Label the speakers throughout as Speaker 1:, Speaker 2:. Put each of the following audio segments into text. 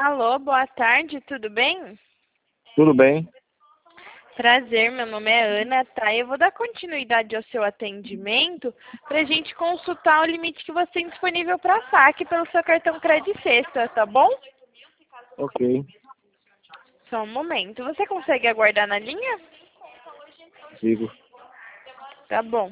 Speaker 1: Alô, boa tarde, tudo bem?
Speaker 2: Tudo bem?
Speaker 1: Prazer, meu nome é Ana, tá? Eu vou dar continuidade ao seu atendimento para a gente consultar o limite que você tem disponível para saque pelo seu cartão Crédito Sexta, tá bom?
Speaker 2: Ok,
Speaker 1: Só um momento. Você consegue aguardar na linha?
Speaker 2: sigo.
Speaker 1: Tá bom.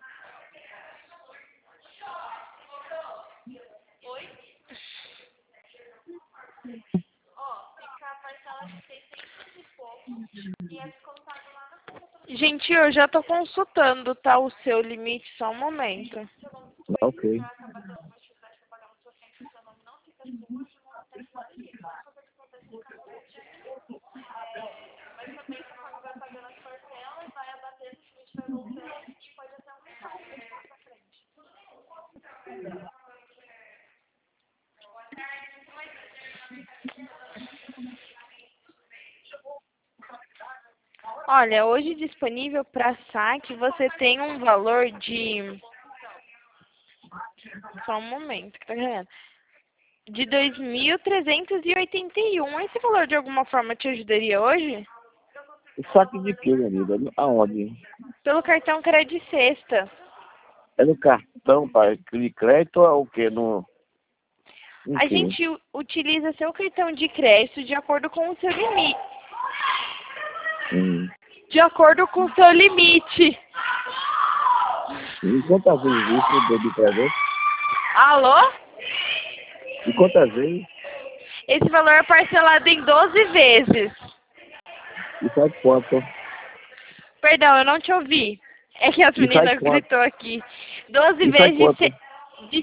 Speaker 1: Gente, eu já tô consultando, tá? O seu limite, só um momento.
Speaker 2: Ok.
Speaker 1: Olha, hoje disponível para saque você tem um valor de... Só um momento que tá ganhando. De 2.381. Esse valor de alguma forma te ajudaria hoje?
Speaker 2: O saque de quê, minha amiga? Aonde?
Speaker 1: Pelo cartão Crédito Sexta.
Speaker 2: É no cartão, pai? De crédito ou é o quê? Em
Speaker 1: A
Speaker 2: quê?
Speaker 1: gente utiliza seu cartão de crédito de acordo com o seu limite.
Speaker 2: Hum.
Speaker 1: De acordo com o seu limite.
Speaker 2: E quantas vezes isso deu de presente?
Speaker 1: Alô?
Speaker 2: E quantas vezes?
Speaker 1: Esse valor é parcelado em 12 vezes.
Speaker 2: E sai quanto?
Speaker 1: Perdão, eu não te ouvi. É que as
Speaker 2: E sai
Speaker 1: meninas
Speaker 2: quanto?
Speaker 1: gritou aqui. 12
Speaker 2: E sai
Speaker 1: vezes
Speaker 2: quanto?
Speaker 1: de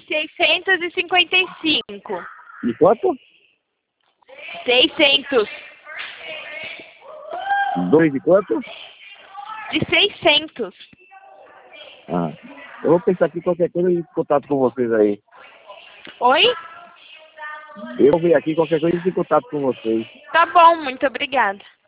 Speaker 1: 655.
Speaker 2: E quanto?
Speaker 1: 600.
Speaker 2: Dois de quanto?
Speaker 1: De 600.
Speaker 2: Ah. Eu vou pensar aqui qualquer coisa e entro em contato com vocês aí.
Speaker 1: Oi?
Speaker 2: Eu vou ver aqui qualquer coisa e entro em contato com vocês.
Speaker 1: Tá bom, muito obrigada.